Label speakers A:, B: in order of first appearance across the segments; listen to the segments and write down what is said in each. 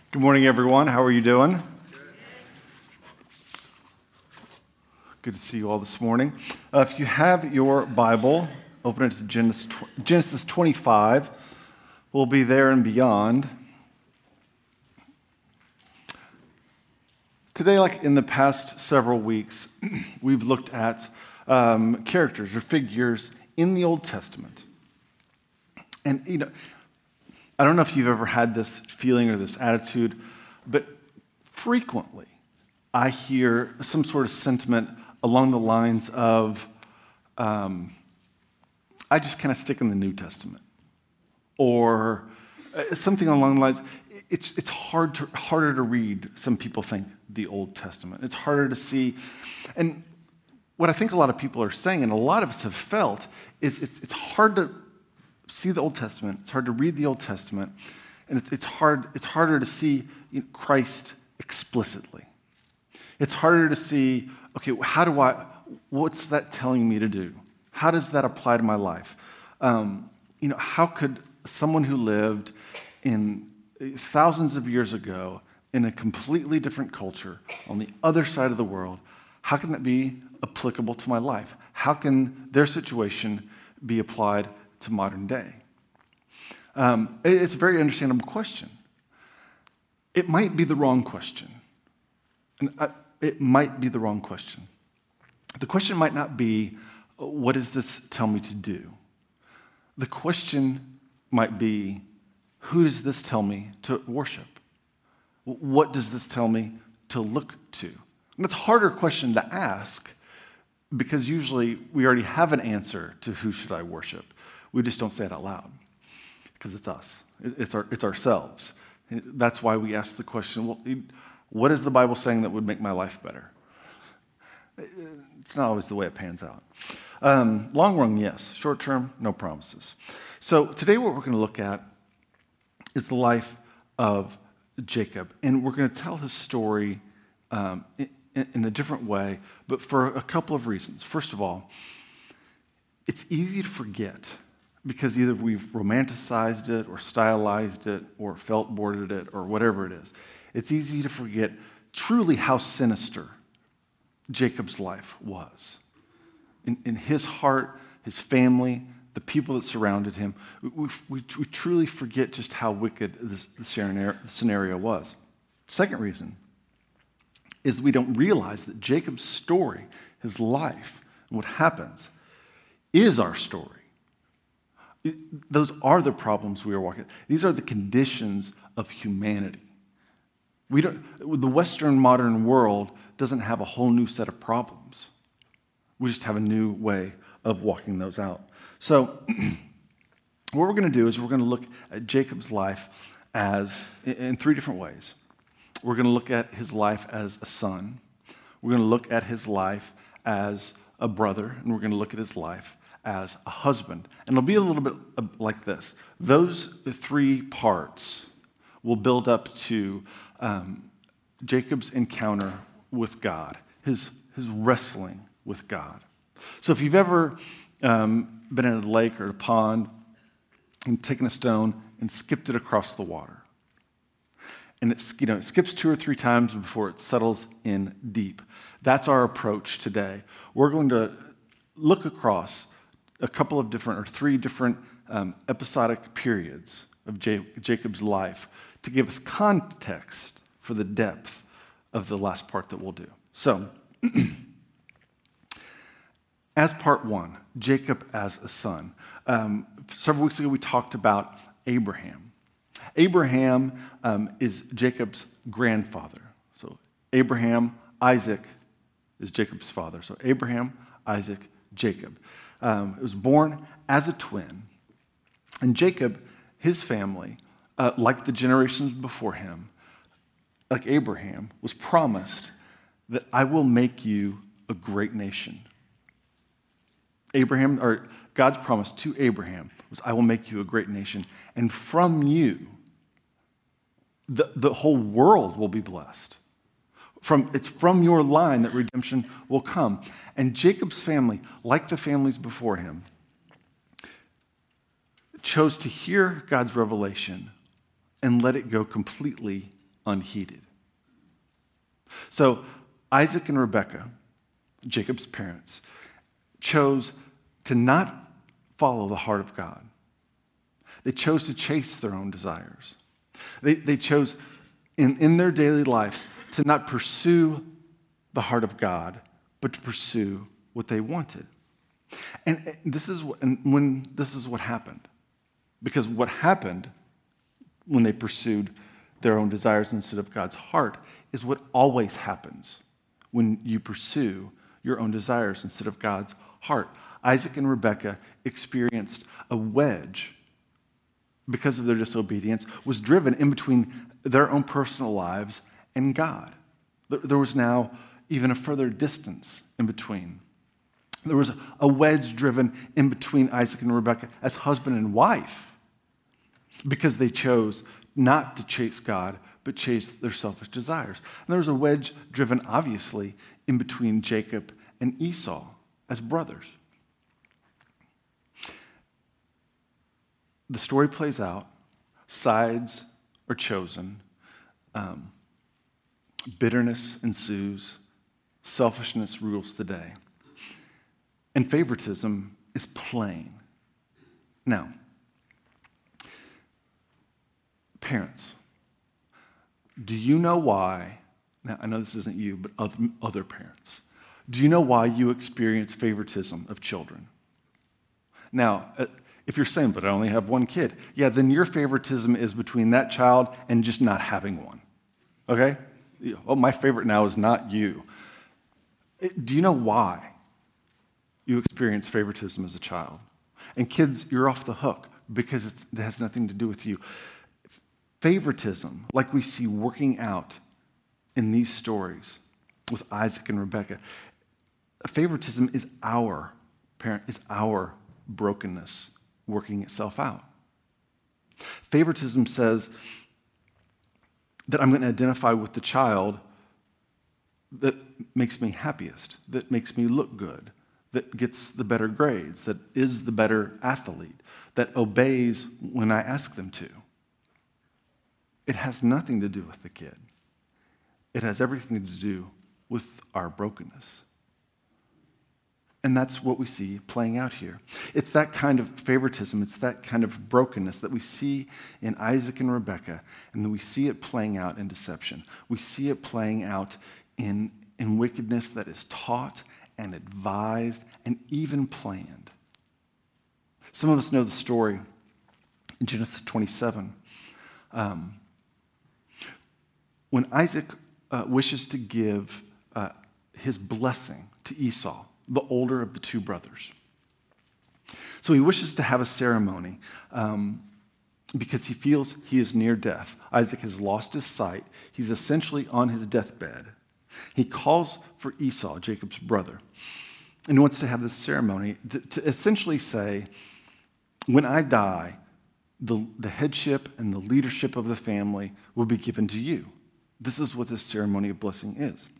A: Good morning, everyone. How are you doing? Good to see you all this morning. If you have your Bible, open it to Genesis 25. We'll be there and beyond. Today, like in the past several weeks, we've looked at characters or figures in the Old Testament. And, I don't know if you've ever had this feeling or this attitude, but frequently I hear some sort of sentiment along the lines of, I just kind of stick in the New Testament. Or something along the lines, it's harder to read, some people think, the Old Testament. It's harder to see. And what I think a lot of people are saying, and a lot of us have felt, is it's hard to see the Old Testament. It's hard to read the Old Testament, and it's harder to see Christ explicitly. It's harder to see, okay, what's that telling me to do? How does that apply to my life? How could someone who lived in thousands of years ago in a completely different culture on the other side of the world, how can that be applicable to my life? How can their situation be applied to modern day? It's a very understandable question. It might be the wrong question. It might be the wrong question. The question might not be, what does this tell me to do? The question might be, who does this tell me to worship? What does this tell me to look to? And it's a harder question to ask because usually we already have an answer to who should I worship. We just don't say it out loud because it's us. It's ourselves. That's why we ask the question, well, what is the Bible saying that would make my life better? It's not always the way it pans out. Long run, yes. Short term, no promises. So today what we're going to look at is the life of Jacob. And we're going to tell his story in a different way, but for a couple of reasons. First of all, it's easy to forget because either we've romanticized it or stylized it or felt boarded it or whatever it is. It's easy to forget truly how sinister Jacob's life was. In his heart, his family, the people that surrounded him, we truly forget just how wicked the scenario was. Second reason is we don't realize that Jacob's story, his life, and what happens is our story. Those are the problems we are walking. These are the conditions of humanity. The Western modern world doesn't have a whole new set of problems. We just have a new way of walking those out. So what we're going to do is we're going to look at Jacob's life in three different ways. We're going to look at his life as a son. We're going to look at his life as a brother, and we're going to look at his life as a husband. And it'll be a little bit like this. Those three parts will build up to Jacob's encounter with God, his wrestling with God. So if you've ever been in a lake or a pond and taken a stone and skipped it across the water, and it skips 2 or 3 times before it settles in deep. That's our approach today. We're going to look across a couple of different or 3 different episodic periods of Jacob's life to give us context for the depth of the last part that we'll do. So, as part 1, Jacob as a son. Several weeks ago we talked about Abraham. Abraham is Jacob's grandfather. So Abraham, Isaac is Jacob's father. So Abraham, Isaac, Jacob. It was born as a twin. And Jacob, his family, like the generations before him, like Abraham, was promised that I will make you a great nation. God's promise to Abraham was, I will make you a great nation, and from you, the whole world will be blessed. It's from your line that redemption will come. And Jacob's family, like the families before him, chose to hear God's revelation and let it go completely unheeded. So Isaac and Rebekah, Jacob's parents, chose to not follow the heart of God. They chose to chase their own desires. They chose in their daily lives to not pursue the heart of God, but to pursue what they wanted. And this is what happened. Because what happened when they pursued their own desires instead of God's heart is what always happens when you pursue your own desires instead of God's heart. Isaac and Rebekah experienced a wedge because of their disobedience, was driven in between their own personal lives and God. There was now even a further distance in between. There was a wedge driven in between Isaac and Rebekah as husband and wife because they chose not to chase God, but chase their selfish desires. And there was a wedge driven, obviously, in between Jacob and Esau as brothers. The story plays out, sides are chosen, bitterness ensues, selfishness rules the day, and favoritism is plain. Now, parents, do you know why, now I know this isn't you, but other parents, do you know why you experience favoritism of children? Now, if you're saying, but I only have one kid, yeah, then your favoritism is between that child and just not having one, okay? Oh, my favorite now is not you. Do you know why you experience favoritism as a child? And kids, you're off the hook because it has nothing to do with you. Favoritism, like we see working out in these stories with Isaac and Rebekah, favoritism is our brokenness working itself out. Favoritism says that I'm going to identify with the child that makes me happiest, that makes me look good, that gets the better grades, that is the better athlete, that obeys when I ask them to. It has nothing to do with the kid. It has everything to do with our brokenness. And that's what we see playing out here. It's that kind of favoritism, it's that kind of brokenness that we see in Isaac and Rebekah, and then we see it playing out in deception. We see it playing out in wickedness that is taught and advised and even planned. Some of us know the story in Genesis 27. When Isaac wishes to give his blessing to Esau, the older of the two brothers. So he wishes to have a ceremony because he feels he is near death. Isaac has lost his sight. He's essentially on his deathbed. He calls for Esau, Jacob's brother, and he wants to have this ceremony to essentially say, when I die, the headship and the leadership of the family will be given to you. This is what this ceremony of blessing is.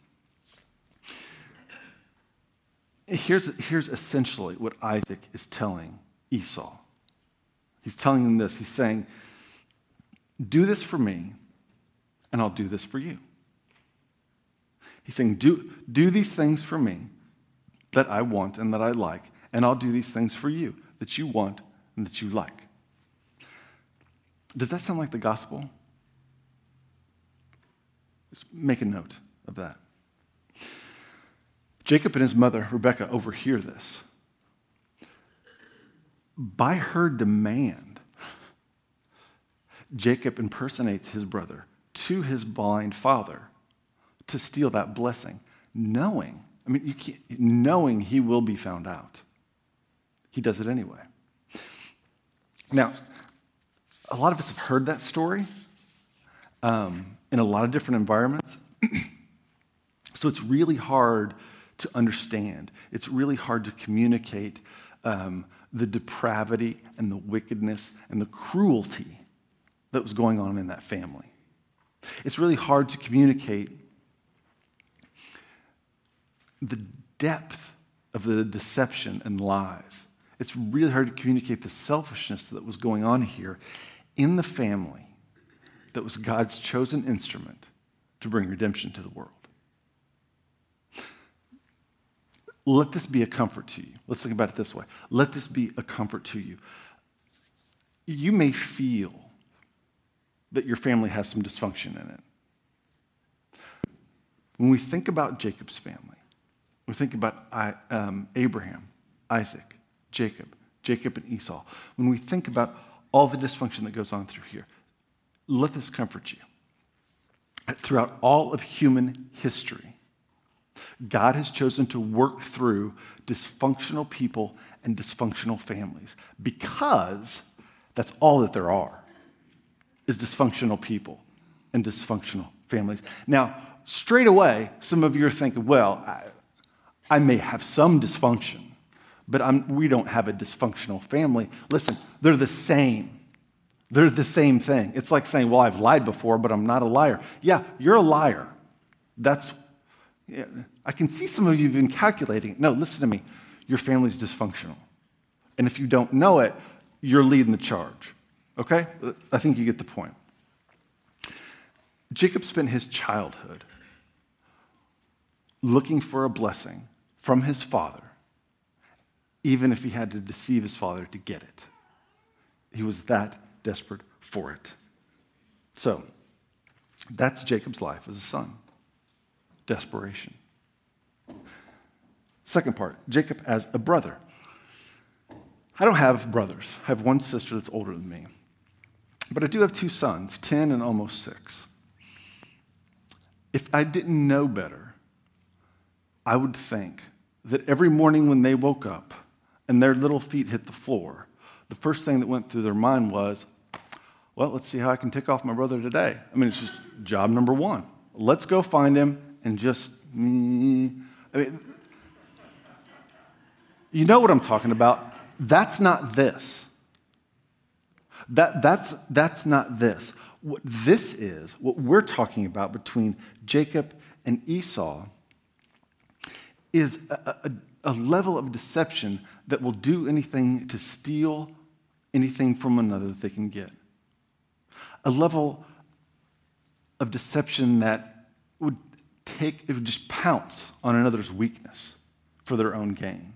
A: Here's essentially what Isaac is telling Esau. He's telling him this. He's saying, do this for me, and I'll do this for you. He's saying, do these things for me that I want and that I like, and I'll do these things for you that you want and that you like. Does that sound like the gospel? Just make a note of that. Jacob and his mother, Rebekah, overhear this. By her demand, Jacob impersonates his brother to his blind father to steal that blessing, knowing he will be found out. He does it anyway. Now, a lot of us have heard that story in a lot of different environments. So it's really hard to understand. It's really hard to communicate the depravity and the wickedness and the cruelty that was going on in that family. It's really hard to communicate the depth of the deception and lies. It's really hard to communicate the selfishness that was going on here in the family that was God's chosen instrument to bring redemption to the world. Let this be a comfort to you. Let's think about it this way. Let this be a comfort to you. You may feel that your family has some dysfunction in it. When we think about Jacob's family, we think about Abraham, Isaac, Jacob and Esau. When we think about all the dysfunction that goes on through here, let this comfort you. Throughout all of human history, God has chosen to work through dysfunctional people and dysfunctional families because that's all that there are, is dysfunctional people and dysfunctional families. Now, straight away, some of you are thinking, well, I may have some dysfunction, but we don't have a dysfunctional family. Listen, they're the same. They're the same thing. It's like saying, well, I've lied before, but I'm not a liar. Yeah, you're a liar. I can see some of you have been calculating. No, listen to me. Your family's dysfunctional. And if you don't know it, you're leading the charge. Okay? I think you get the point. Jacob spent his childhood looking for a blessing from his father, even if he had to deceive his father to get it. He was that desperate for it. So, that's Jacob's life as a son. Desperation. Second part, Jacob as a brother. I don't have brothers. I have one sister that's older than me. But I do have two sons, 10 and almost 6. If I didn't know better, I would think that every morning when they woke up and their little feet hit the floor, the first thing that went through their mind was, well, let's see how I can tick off my brother today. I mean, it's just job number one. Let's go find him and just, you know what I'm talking about. That's not this. That's not this. What this is, what we're talking about between Jacob and Esau, is a level of deception that will do anything to steal anything from another that they can get. A level of deception that would just pounce on another's weakness for their own gain.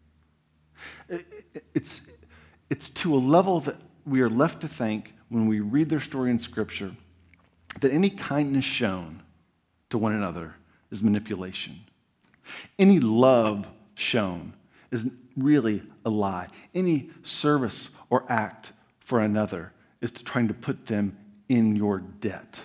A: It's to a level that we are left to think when we read their story in Scripture that any kindness shown to one another is manipulation. Any love shown is really a lie. Any service or act for another is trying to put them in your debt.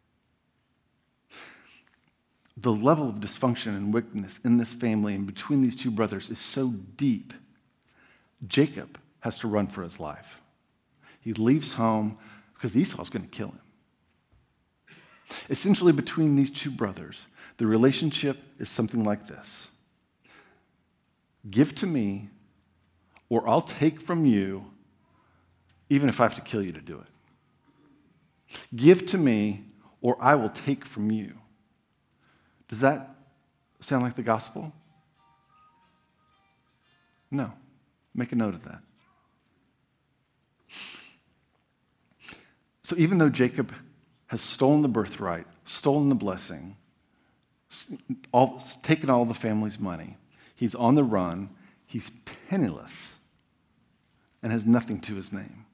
A: The level of dysfunction and wickedness in this family and between these two brothers is so deep, Jacob has to run for his life. He leaves home because Esau's going to kill him. Essentially, between these two brothers, the relationship is something like this. Give to me, or I'll take from you, even if I have to kill you to do it. Give to me, or I will take from you. Does that sound like the gospel? No. Make a note of that. So even though Jacob has stolen the birthright, stolen the blessing, taken all the family's money, he's on the run, he's penniless, and has nothing to his name.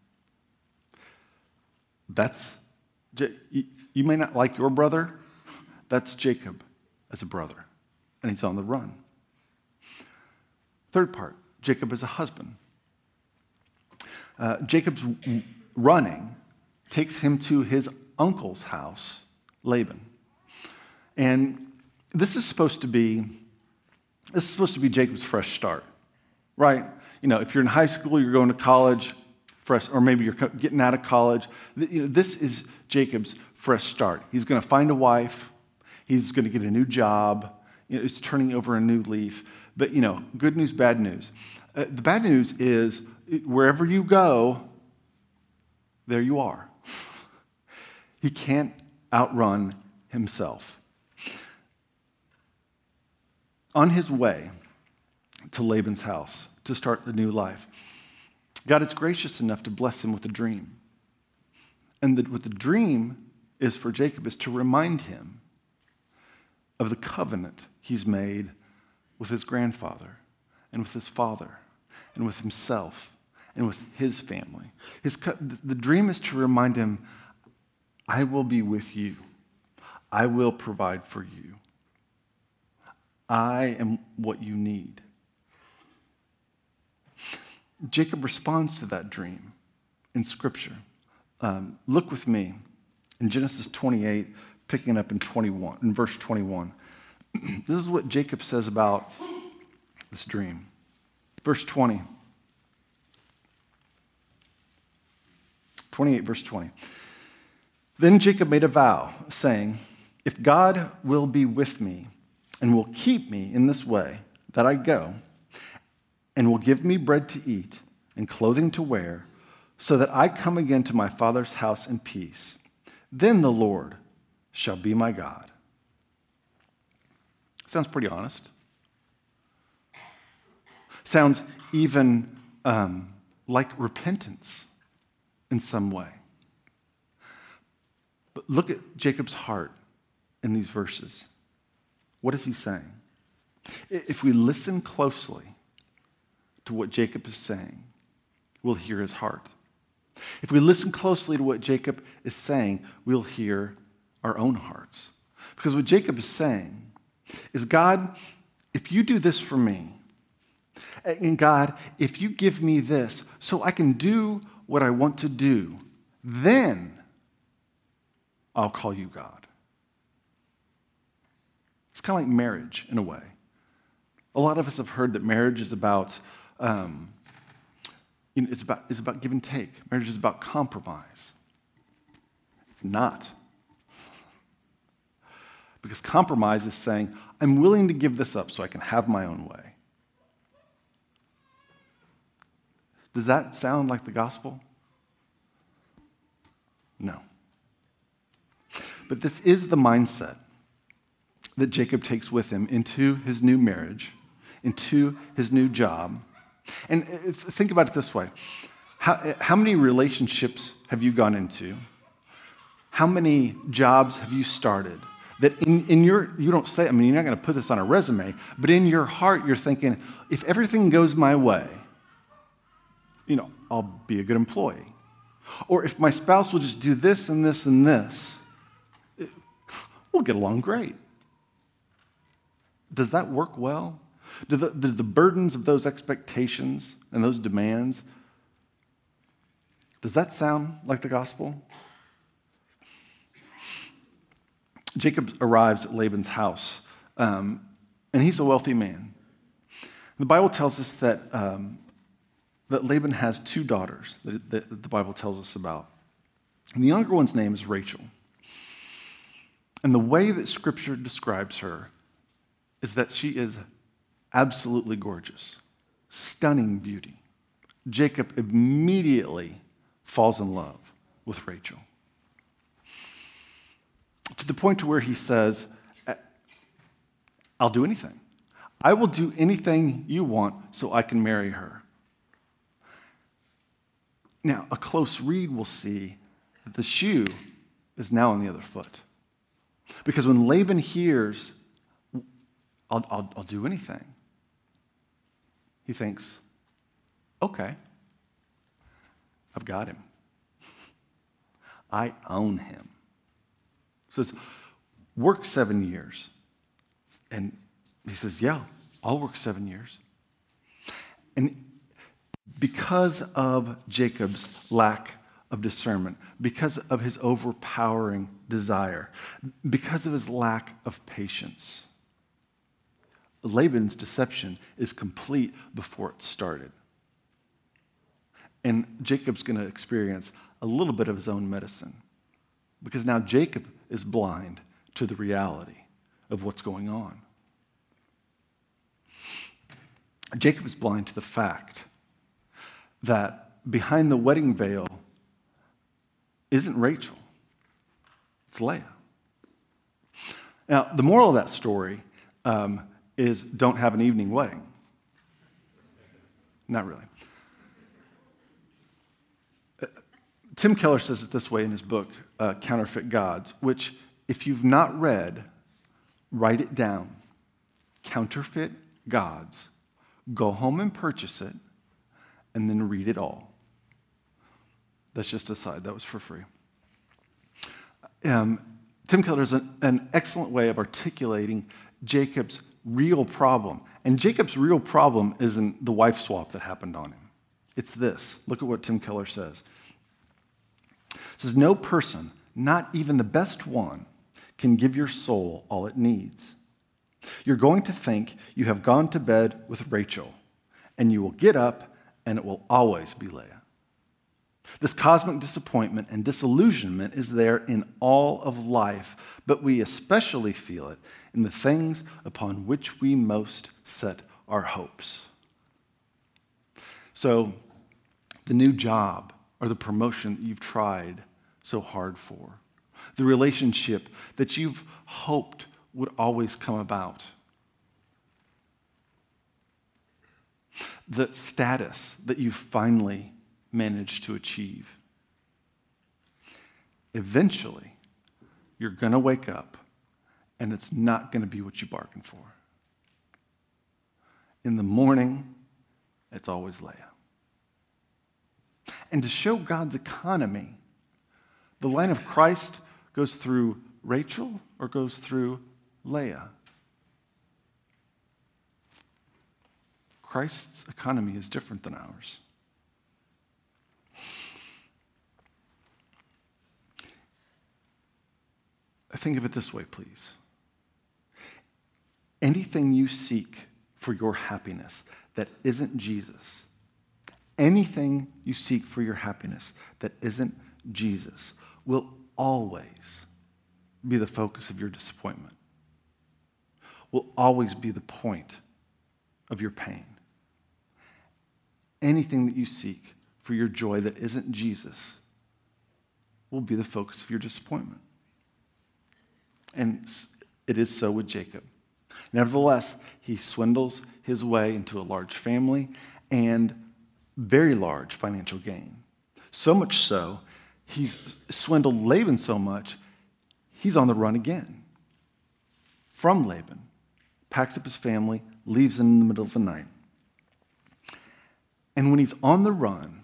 A: You may not like your brother, that's Jacob as a brother, and he's on the run. Third part, Jacob as a husband. Jacob's running takes him to his uncle's house, Laban. And this is supposed to be Jacob's fresh start, right? You know, if you're in high school, you're going to college, or maybe you're getting out of college. This is Jacob's fresh start. He's going to find a wife. He's going to get a new job. He's turning over a new leaf. But, good news, bad news. The bad news is wherever you go, there you are. He can't outrun himself. On his way to Laban's house to start the new life, God is gracious enough to bless him with a dream. And with the dream, is for Jacob is to remind him of the covenant he's made with his grandfather and with his father and with himself and with his family. The dream is to remind him, I will be with you. I will provide for you. I am what you need. Jacob responds to that dream in Scripture. Look with me in Genesis 28, picking up in verse 21. This is what Jacob says about this dream. Verse 20. 28, verse 20. Then Jacob made a vow, saying, if God will be with me and will keep me in this way that I go, and will give me bread to eat and clothing to wear, so that I come again to my father's house in peace, then the Lord shall be my God. Sounds pretty honest. Sounds even like repentance in some way. But look at Jacob's heart in these verses. What is he saying? If we listen closely to what Jacob is saying, we'll hear his heart. If we listen closely to what Jacob is saying, we'll hear our own hearts. Because what Jacob is saying is, God, if you do this for me, and God, if you give me this so I can do what I want to do, then I'll call you God. It's kind of like marriage in a way. A lot of us have heard that marriage is about it's about give and take. Marriage is about compromise. It's not. Because compromise is saying, I'm willing to give this up so I can have my own way. Does that sound like the gospel? No. But this is the mindset that Jacob takes with him into his new marriage, into his new job. And think about it this way. How many relationships have you gone into? How many jobs have you started that in your, you don't say, I mean, you're not going to put this on a resume, but in your heart you're thinking, if everything goes my way, I'll be a good employee. Or if my spouse will just do this and this and this, we'll get along great. Does that work well? Do the burdens of those expectations and those demands, does that sound like the gospel? Jacob arrives at Laban's house, and he's a wealthy man. The Bible tells us that Laban has two daughters that the Bible tells us about. And the younger one's name is Rachel. And the way that Scripture describes her is that she is absolutely gorgeous, stunning beauty. Jacob immediately falls in love with Rachel, to the point to where he says, I'll do anything. I will do anything you want so I can marry her. Now, a close read will see that the shoe is now on the other foot. Because when Laban hears, I'll do anything, he thinks, okay, I've got him. I own him. Says, work 7 years. And he says, yeah, I'll work 7 years. And because of Jacob's lack of discernment, because of his overpowering desire, because of his lack of patience, Laban's deception is complete before it started. And Jacob's going to experience a little bit of his own medicine, because now Jacob is blind to the reality of what's going on. Jacob is blind to the fact that behind the wedding veil isn't Rachel, it's Leah. Now, the moral of that story is don't have an evening wedding. Not really. Tim Keller says it this way in his book, counterfeit gods, which, if you've not read, write it down. Counterfeit gods. Go home and purchase it, and then read it all. That's just a side. That was for free. Tim Keller is an excellent way of articulating Jacob's real problem. And Jacob's real problem isn't the wife swap that happened on him. It's this. Look at what Tim Keller says. It says, no person, not even the best one, can give your soul all it needs. You're going to think you have gone to bed with Rachel, and you will get up, and it will always be Leah. This cosmic disappointment and disillusionment is there in all of life, but we especially feel it in the things upon which we most set our hopes. So, the new job or the promotion that you've tried so hard for, the relationship that you've hoped would always come about, the status that you finally managed to achieve. Eventually, you're going to wake up and it's not going to be what you bargained for. In the morning, it's always Leah. And to show God's economy, the line of Christ goes through Rachel or goes through Leah. Christ's economy is different than ours. Think of it this way, please. Anything you seek for your happiness that isn't Jesus, anything you seek for your happiness that isn't Jesus will always be the focus of your disappointment, will always be the point of your pain. Anything that you seek for your joy that isn't Jesus will be the focus of your disappointment. And it is so with Jacob. Nevertheless, he swindles his way into a large family and very large financial gain. So much so, he's swindled Laban so much, he's on the run again from Laban. Packs up his family, leaves in the middle of the night. And when he's on the run,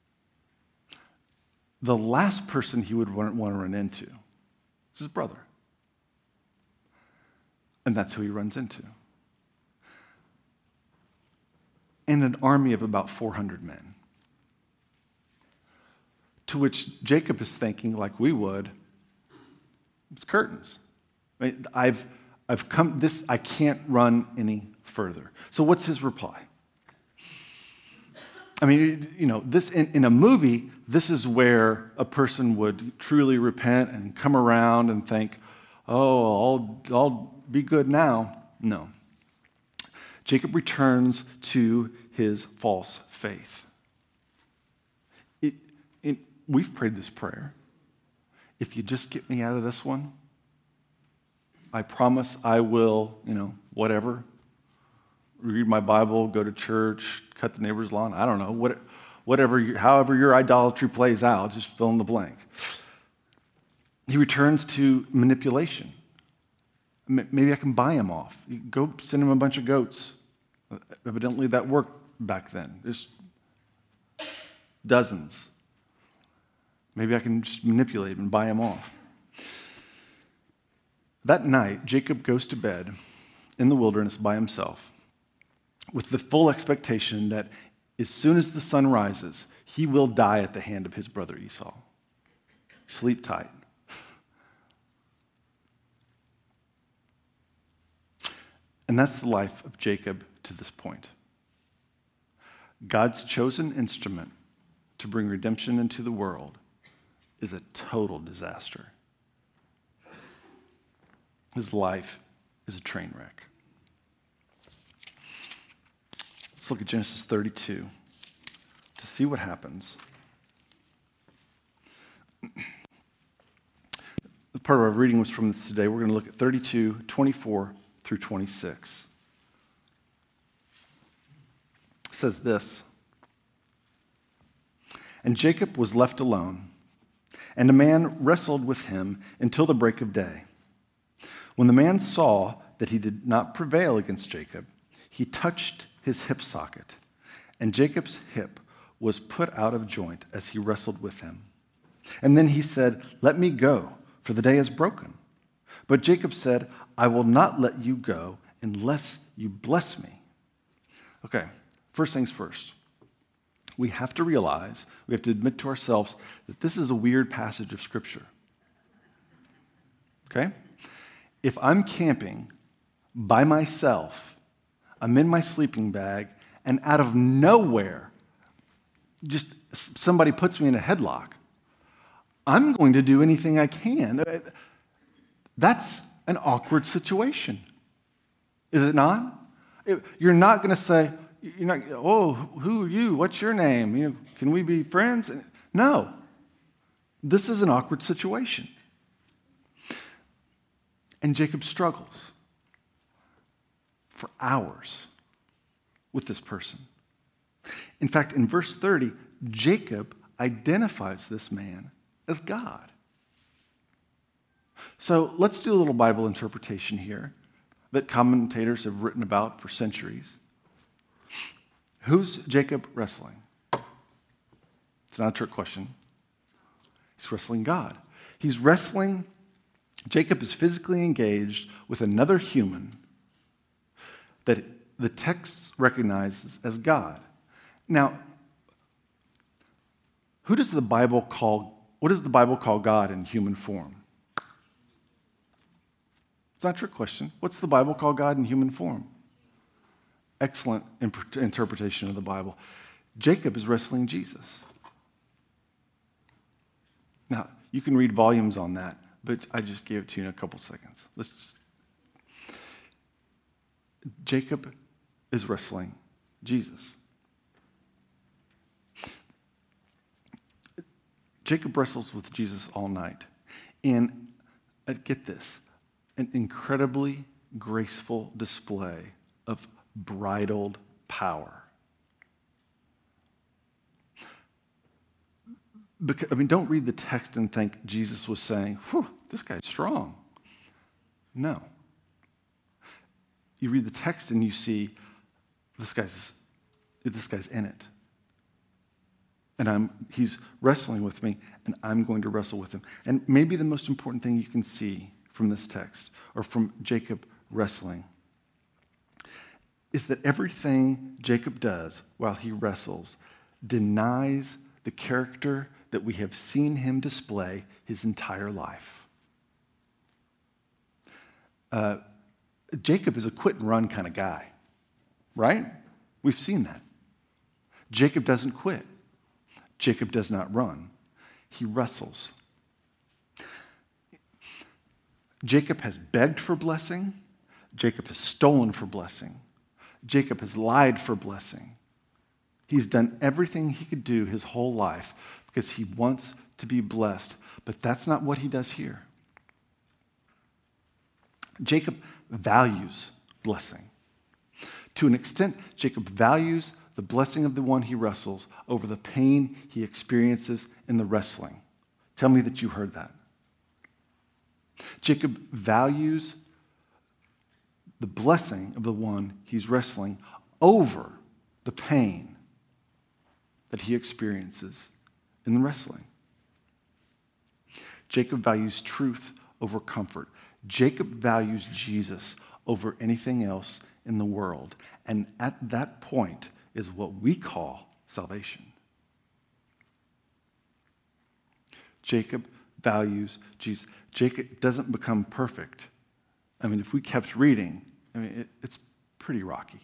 A: the last person he would want to run into is his brother. And that's who he runs into. And an army of about 400 men. To which Jacob is thinking, like we would, it's curtains. Right? I've come this, I can't run any further. So what's his reply? I mean, this in a movie, this is where a person would truly repent and come around and think, oh, I'll be good now. No. Jacob returns to his false faith. We've prayed this prayer. If you just get me out of this one, I promise I will, whatever. Read my Bible, go to church, cut the neighbor's lawn. I don't know. However your idolatry plays out, just fill in the blank. He returns to manipulation. Maybe I can buy him off. You go send him a bunch of goats. Evidently that worked back then. There's dozens. Maybe I can just manipulate him and buy him off. That night, Jacob goes to bed in the wilderness by himself with the full expectation that as soon as the sun rises, he will die at the hand of his brother Esau. Sleep tight. And that's the life of Jacob to this point. God's chosen instrument to bring redemption into the world is a total disaster. His life is a train wreck. Let's look at Genesis 32 to see what happens. The part of our reading was from this today. We're going to look at 32, 24 through 26. It says this, "And Jacob was left alone, and a man wrestled with him until the break of day. When the man saw that he did not prevail against Jacob, he touched his hip socket, and Jacob's hip was put out of joint as he wrestled with him. And then he said, "Let me go, for the day is broken." But Jacob said, "I will not let you go unless you bless me." Okay, first things first. We have to realize, we have to admit to ourselves that this is a weird passage of Scripture. Okay? If I'm camping by myself, I'm in my sleeping bag, and out of nowhere, just somebody puts me in a headlock, I'm going to do anything I can. That's an awkward situation, is it not? You're not going to say, "Oh, who are you? What's your name? Can we be friends?" No. This is an awkward situation. And Jacob struggles for hours with this person. In fact, in verse 30, Jacob identifies this man as God. So let's do a little Bible interpretation here that commentators have written about for centuries. Who's Jacob wrestling? It's not a trick question. He's wrestling God. Jacob is physically engaged with another human that the text recognizes as God. Now, what does the Bible call God in human form? It's not a trick question. What's the Bible call God in human form? Excellent interpretation of the Bible. Jacob is wrestling Jesus. Now, you can read volumes on that, but I just gave it to you in a couple seconds. Jacob is wrestling Jesus. Jacob wrestles with Jesus all night. And get this, an incredibly graceful display of bridled power. Don't read the text and think Jesus was saying, "Whew, this guy's strong." No. You read the text and you see this guy's in it. And he's wrestling with me, and I'm going to wrestle with him. And maybe the most important thing you can see from this text, or from Jacob wrestling, is that everything Jacob does while he wrestles denies the character that we have seen him display his entire life. Jacob is a quit and run kind of guy, right? We've seen that. Jacob doesn't quit. Jacob does not run. He wrestles. Jacob has begged for blessing. Jacob has stolen for blessing. Jacob has lied for blessing. He's done everything he could do his whole life because he wants to be blessed. But that's not what he does here. Jacob values blessing. To an extent, Jacob values the blessing of the one he wrestles over the pain he experiences in the wrestling. Tell me that you heard that. Jacob values the blessing of the one he's wrestling over the pain that he experiences in the wrestling. Jacob values truth over comfort. Jacob values Jesus over anything else in the world. And at that point is what we call salvation. Jacob values Jesus. Jacob doesn't become perfect. If we kept reading, it's pretty rocky.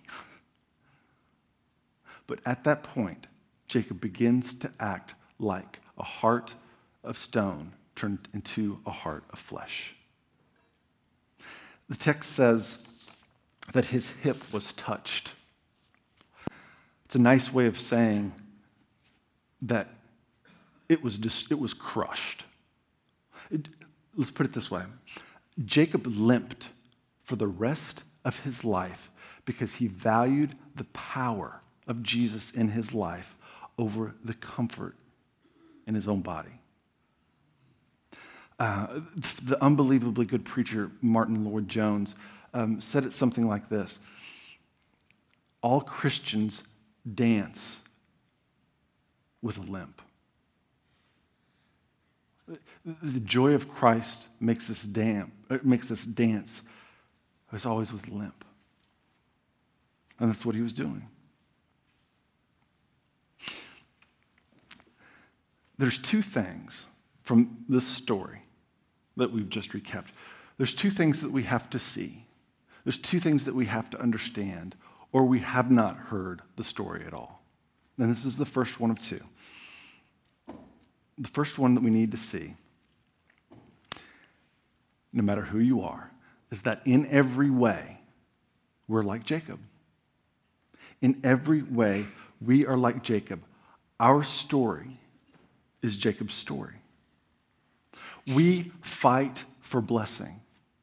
A: But at that point, Jacob begins to act like a heart of stone turned into a heart of flesh. The text says that his hip was touched. It's a nice way of saying that it was crushed. Let's put it this way. Jacob limped for the rest of his life because he valued the power of Jesus in his life over the comfort in his own body. The unbelievably good preacher Martin Lloyd-Jones said it something like this: all Christians dance with a limp. The joy of Christ makes us dance. It's always with a limp. And that's what he was doing. There's two things from this story that we've just recapped. There's two things that we have to see. There's two things that we have to understand, or we have not heard the story at all. And this is the first one of two. The first one that we need to see, no matter who you are, is that in every way, we're like Jacob. In every way, we are like Jacob. Our story is Jacob's story. We fight for blessing.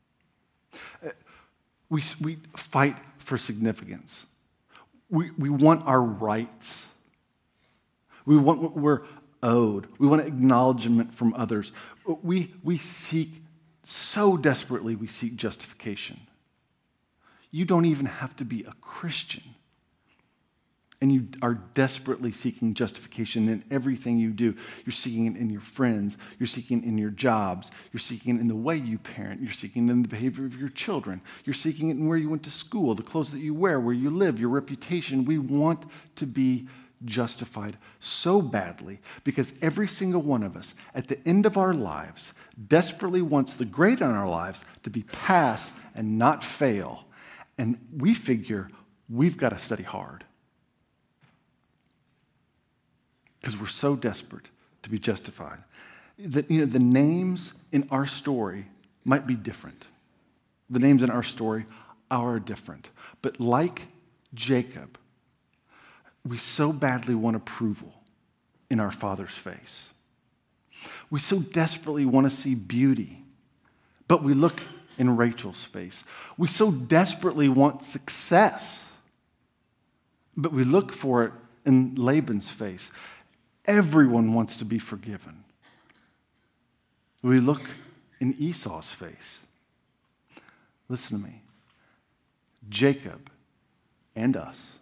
A: We fight for significance. We want our rights. We want what we're owed. We want acknowledgement from others. We seek, so desperately, we seek justification. You don't even have to be a Christian, and you are desperately seeking justification in everything you do. You're seeking it in your friends. You're seeking it in your jobs. You're seeking it in the way you parent. You're seeking it in the behavior of your children. You're seeking it in where you went to school, the clothes that you wear, where you live, your reputation. We want to be justified so badly because every single one of us at the end of our lives desperately wants the grade on our lives to be pass and not fail. And we figure we've got to study hard because we're so desperate to be justified. The names in our story might be different. The names in our story are different. But like Jacob, we so badly want approval in our Father's face. We so desperately want to see beauty, but we look in Rachel's face. We so desperately want success, but we look for it in Laban's face. Everyone wants to be forgiven. We look in Esau's face. Listen to me. Jacob and us.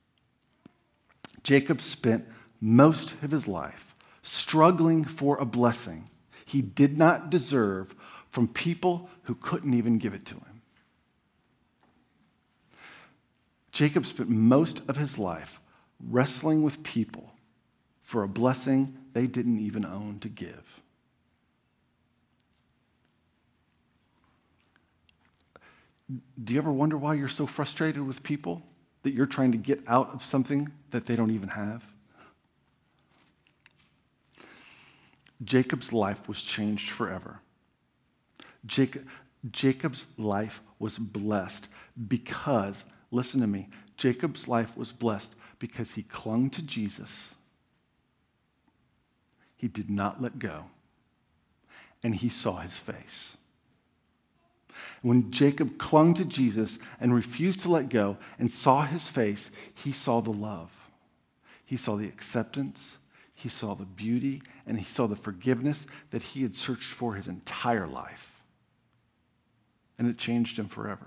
A: Jacob spent most of his life struggling for a blessing he did not deserve from people who couldn't even give it to him. Jacob spent most of his life wrestling with people for a blessing they didn't even own to give. Do you ever wonder why you're so frustrated with people? That you're trying to get out of something that they don't even have? Jacob's life was changed forever. Jacob's life was blessed because, listen to me, Jacob's life was blessed because he clung to Jesus. He did not let go, and he saw his face. When Jacob clung to Jesus and refused to let go and saw his face, he saw the love. He saw the acceptance. He saw the beauty. And he saw the forgiveness that he had searched for his entire life. And it changed him forever.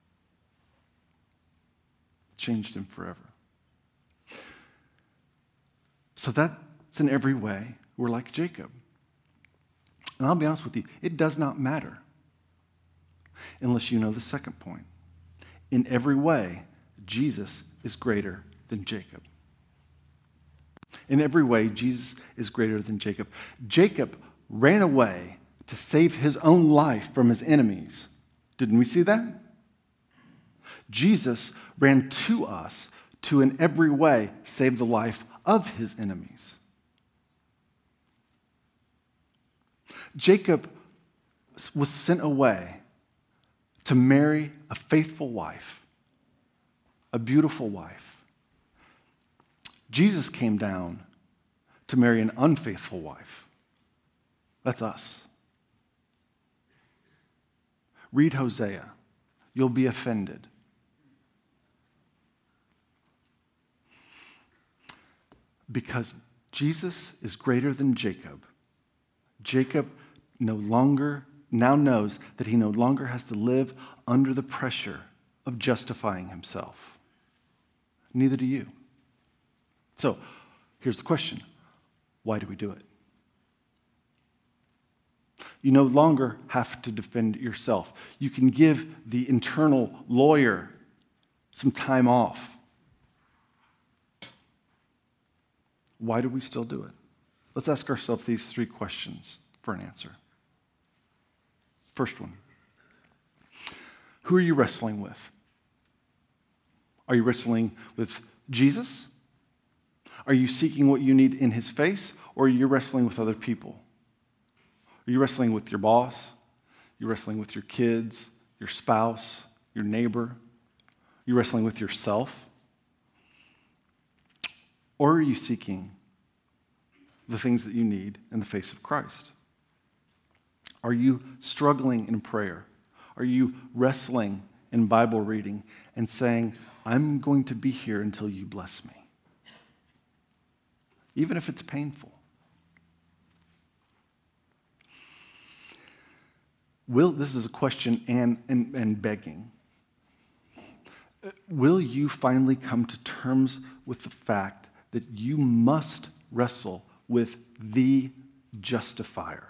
A: It changed him forever. So that's in every way we're like Jacob. And I'll be honest with you, it does not matter. Unless you know the second point. In every way, Jesus is greater than Jacob. In every way, Jesus is greater than Jacob. Jacob ran away to save his own life from his enemies. Didn't we see that? Jesus ran to us to, in every way, save the life of his enemies. Jacob was sent away to marry a faithful wife, a beautiful wife. Jesus came down to marry an unfaithful wife. That's us. Read Hosea. You'll be offended. Because Jesus is greater than Jacob. Jacob now knows that he no longer has to live under the pressure of justifying himself. Neither do you. So, here's the question. Why do we do it? You no longer have to defend yourself. You can give the internal lawyer some time off. Why do we still do it? Let's ask ourselves these 3 questions for an answer. First one. Who are you wrestling with? Are you wrestling with Jesus? Are you seeking what you need in his face, or are you wrestling with other people? Are you wrestling with your boss? You're wrestling with your kids, your spouse, your neighbor? You're wrestling with yourself? Or are you seeking the things that you need in the face of Christ? Are you struggling in prayer? Are you wrestling in Bible reading and saying, I'm going to be here until you bless me? Even if it's painful. This is a question and begging. Will you finally come to terms with the fact that you must wrestle with the justifier?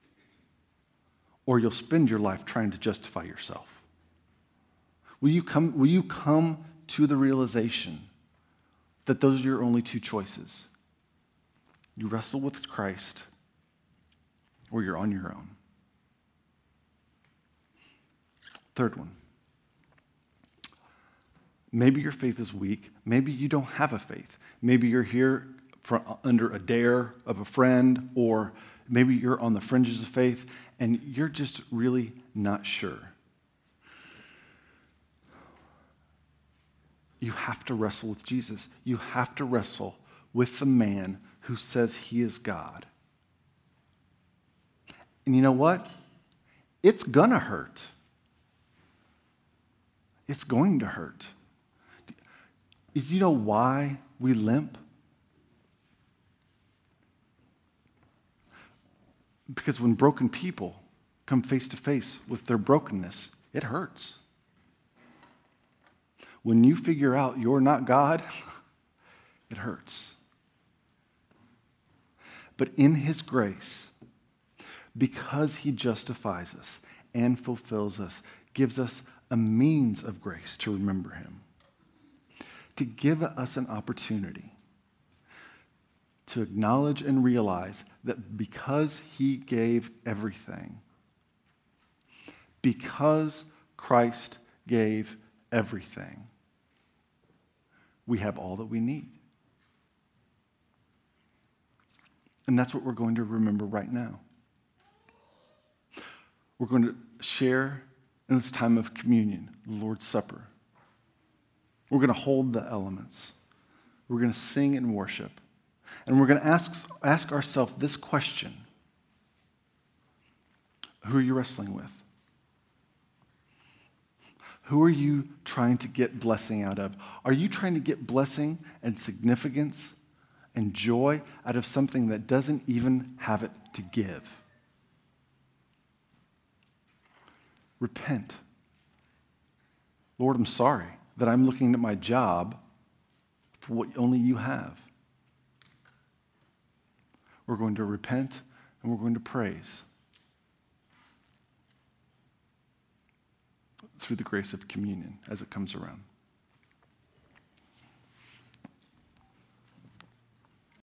A: Or you'll spend your life trying to justify yourself. Will you come to the realization that those are your only 2 choices? You wrestle with Christ, or you're on your own. Third one. Maybe your faith is weak. Maybe you don't have a faith. Maybe you're here under a dare of a friend, or maybe you're on the fringes of faith, and you're just really not sure. You have to wrestle with Jesus. You have to wrestle with the man who says he is God. And you know what? It's gonna hurt. It's going to hurt. Do you know why we limp? Because when broken people come face to face with their brokenness, it hurts. When you figure out you're not God, it hurts. But in his grace, because he justifies us and fulfills us, gives us a means of grace to remember him, to give us an opportunity to acknowledge and realize that because he gave everything, because Christ gave everything, we have all that we need. And that's what we're going to remember right now. We're going to share in this time of communion, the Lord's Supper. We're going to hold the elements. We're going to sing and worship. And we're going to ask ourselves this question. Who are you wrestling with? Who are you trying to get blessing out of? Are you trying to get blessing and significance and joy out of something that doesn't even have it to give? Repent. Lord, I'm sorry that I'm looking at my job for what only you have. We're going to repent and we're going to praise through the grace of communion as it comes around.